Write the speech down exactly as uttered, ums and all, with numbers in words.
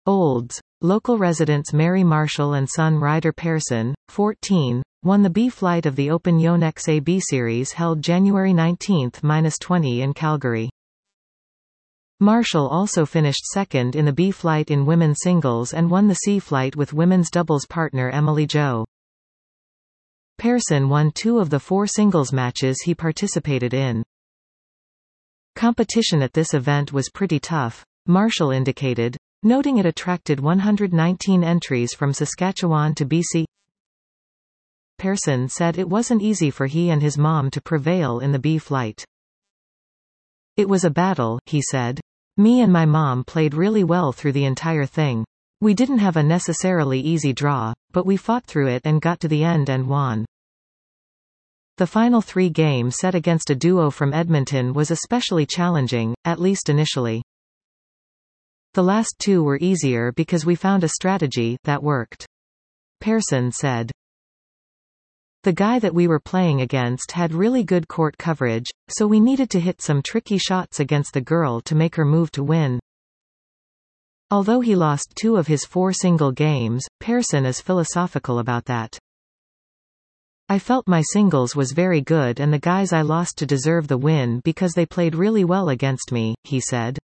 Olds. Local residents Mary Marshall and son Ryder Pearson, fourteen, won the B flight of the Open Yonex A B Series held January nineteenth to twentieth in Calgary. Marshall also finished second in the B flight in women's singles and won the C flight with women's doubles partner Emily Jo. Pearson won two of the four singles matches he participated in. Competition at this event was pretty tough, Marshall indicated, noting it attracted one hundred nineteen entries from Saskatchewan to B C. Pearson said it wasn't easy for he and his mom to prevail in the B flight. It was a battle, he said. Me and my mom played really well through the entire thing. We didn't have a necessarily easy draw, but we fought through it and got to the end and won. The final three games set against a duo from Edmonton was especially challenging, at least initially. The last two were easier because we found a strategy that worked. Pearson said. The guy that we were playing against had really good court coverage, so we needed to hit some tricky shots against the girl to make her move to win. Although he lost two of his four single games, Pearson is philosophical about that. I felt my singles was very good and the guys I lost to deserve the win because they played really well against me, he said.